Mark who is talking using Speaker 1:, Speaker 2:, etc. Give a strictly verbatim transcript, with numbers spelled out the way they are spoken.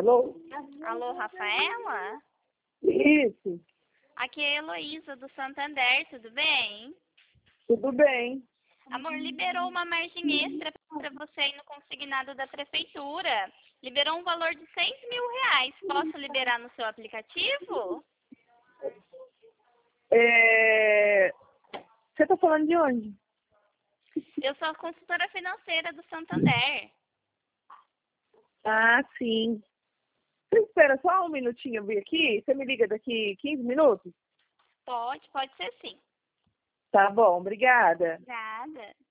Speaker 1: Alô?
Speaker 2: Alô, Rafaela?
Speaker 1: Isso,
Speaker 2: Aqui é a Heloísa, do Santander, tudo bem?
Speaker 1: tudo bem.
Speaker 2: Amor, liberou uma margem extra para você ir no consignado da prefeitura. Liberou um valor de seis mil reais. Posso liberar no seu aplicativo?
Speaker 1: É... Você tá falando de onde?
Speaker 2: Eu sou a consultora financeira do Santander.
Speaker 1: Ah, sim. Você espera só um minutinho eu vir aqui? Você me liga daqui quinze minutos?
Speaker 2: Pode, pode ser sim.
Speaker 1: Tá bom, obrigada.
Speaker 2: Nada.